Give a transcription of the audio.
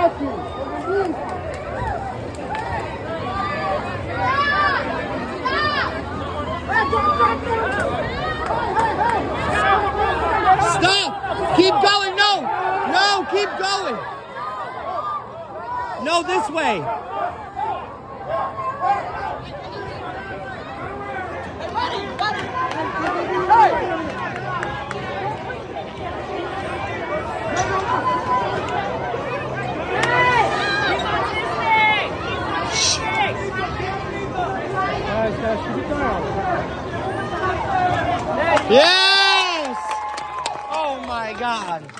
Stop! Keep going! No! No! Keep going! No, this way! Yes! Oh my God!